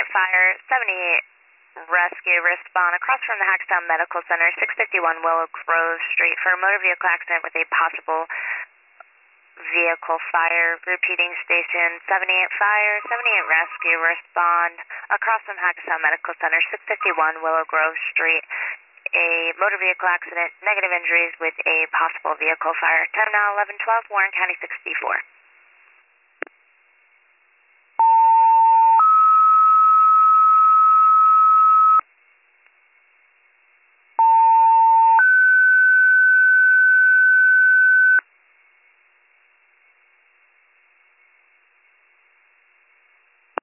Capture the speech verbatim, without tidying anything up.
seventy-eight fire, seventy-eight rescue, respond across from the Hackstown Medical Center, six fifty-one Willow Grove Street for a motor vehicle accident with a possible vehicle fire. Repeating, station seventy-eight fire, seventy-eight rescue, respond across from Hackstown Medical Center, six fifty-one Willow Grove Street. A motor vehicle accident, negative injuries with a possible vehicle fire. Time now eleven twelve, Warren County sixty-four.